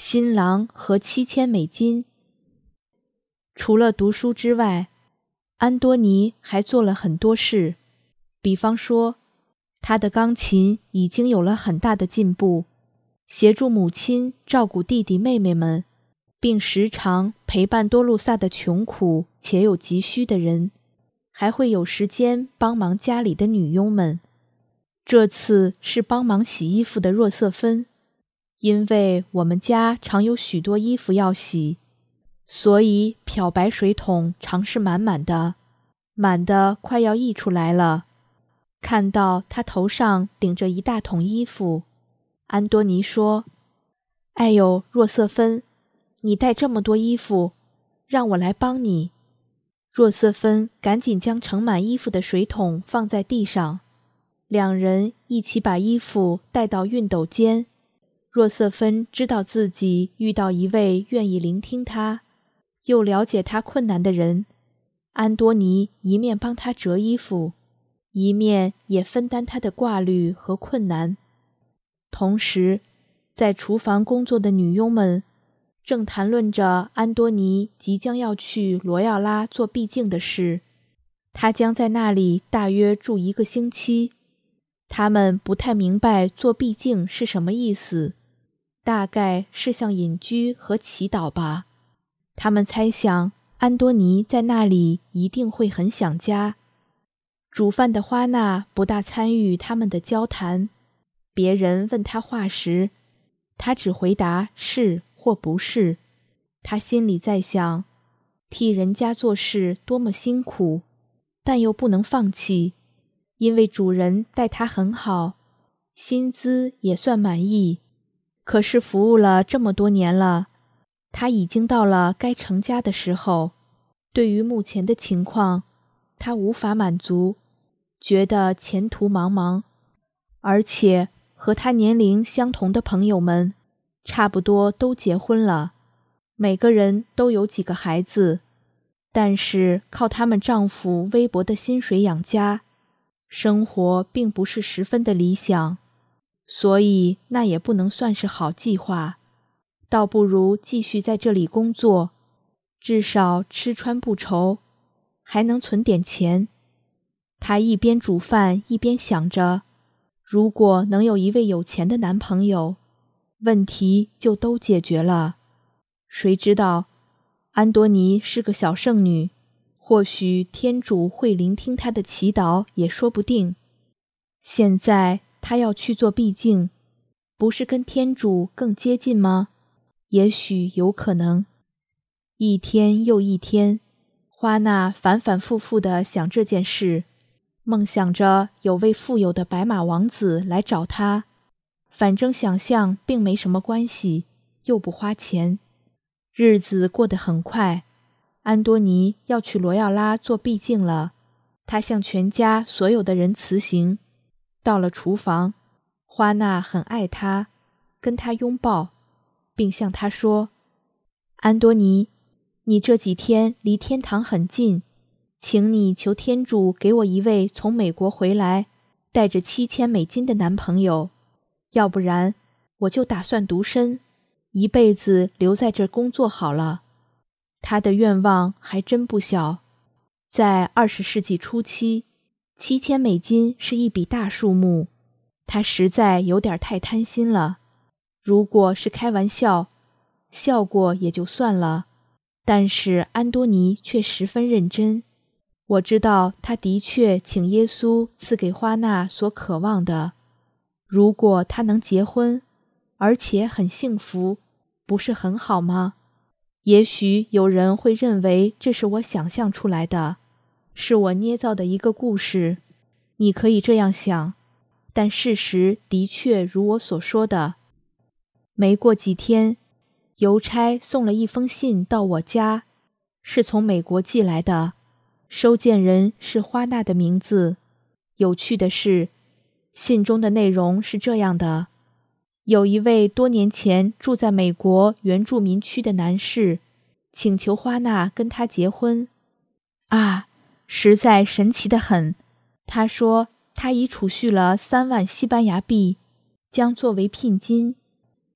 新郎和$7000。除了读书之外，安多尼还做了很多事，比方说，他的钢琴已经有了很大的进步，协助母亲照顾弟弟妹妹们，并时常陪伴多路萨的穷苦且有急需的人，还会有时间帮忙家里的女佣们。这次是帮忙洗衣服的若瑟芬，因为我们家常有许多衣服要洗，所以漂白水桶常是满满的，满得快要溢出来了。看到他头上顶着一大桶衣服，安多尼说：“哎呦，若瑟芬，你带这么多衣服，让我来帮你。”若瑟芬赶紧将盛满衣服的水桶放在地上，两人一起把衣服带到熨斗间。若瑟芬知道自己遇到一位愿意聆听她，又了解她困难的人。安多尼一面帮她折衣服，一面也分担她的挂虑和困难。同时，在厨房工作的女佣们正谈论着安多尼即将要去罗耀拉做避静的事，他将在那里大约住1个星期。他们不太明白做避静是什么意思，大概是像隐居和祈祷吧。他们猜想安多尼在那里一定会很想家。煮饭的花娜不大参与他们的交谈，别人问他话时，他只回答是或不是。他心里在想，替人家做事多么辛苦，但又不能放弃，因为主人待他很好，薪资也算满意。可是服务了这么多年了，他已经到了该成家的时候。对于目前的情况，他无法满足，觉得前途茫茫。而且和他年龄相同的朋友们差不多都结婚了，每个人都有几个孩子，但是靠他们丈夫微薄的薪水养家，生活并不是十分的理想，所以那也不能算是好计划，倒不如继续在这里工作，至少吃穿不愁，还能存点钱。她一边煮饭一边想着，如果能有一位有钱的男朋友，问题就都解决了。谁知道，安多尼是个小圣女，或许天主会聆听她的祈祷也说不定。现在她要去做避静，不是跟天主更接近吗？也许有可能。一天又一天，花娜反反复复地想这件事，梦想着有位富有的白马王子来找她，反正想象并没什么关系，又不花钱。日子过得很快，安多尼要去罗耀拉做避静了，他向全家所有的人辞行。到了厨房，花娜很爱他，跟他拥抱，并向他说：“安多尼，你这几天离天堂很近，请你求天主给我一位从美国回来带着$7000的男朋友，要不然我就打算独身，一辈子留在这工作好了。”他的愿望还真不小，在20世纪初期，$7000是一笔大数目，他实在有点太贪心了。如果是开玩笑，笑过也就算了，但是安多尼却十分认真。我知道他的确请耶稣赐给花娜所渴望的。如果他能结婚，而且很幸福，不是很好吗？也许有人会认为这是我想象出来的，是我捏造的一个故事。你可以这样想，但事实的确如我所说的。没过几天，邮差送了一封信到我家，是从美国寄来的，收件人是花娜的名字。有趣的是，信中的内容是这样的：有一位多年前住在美国原住民区的男士，请求花娜跟他结婚。啊，实在神奇得很。他说他已储蓄了3万西班牙币，将作为聘金。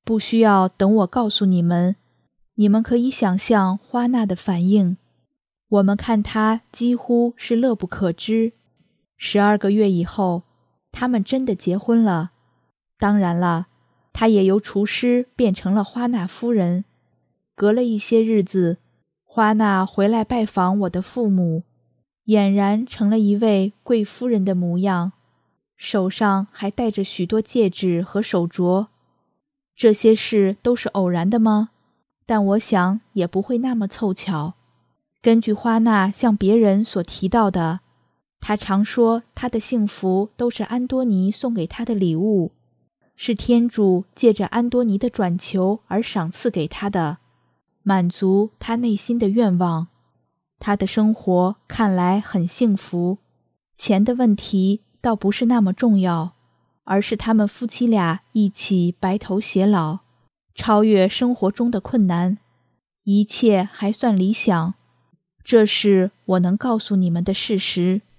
不需要等我告诉你们，你们可以想象花娜的反应。我们看她几乎是乐不可支。12个月以后，他们真的结婚了。当然了，她也由厨师变成了花娜夫人。隔了一些日子，花娜回来拜访我的父母，俨然成了一位贵夫人的模样，手上还戴着许多戒指和手镯。这些事都是偶然的吗？但我想也不会那么凑巧。根据花娜向别人所提到的，她常说她的幸福都是安多尼送给她的礼物，是天主借着安多尼的转求而赏赐给她的，满足她内心的愿望。她的生活看来很幸福，钱的问题倒不是那么重要，而是他们夫妻俩一起白头偕老，超越生活中的困难，一切还算理想。这是我能告诉你们的事实。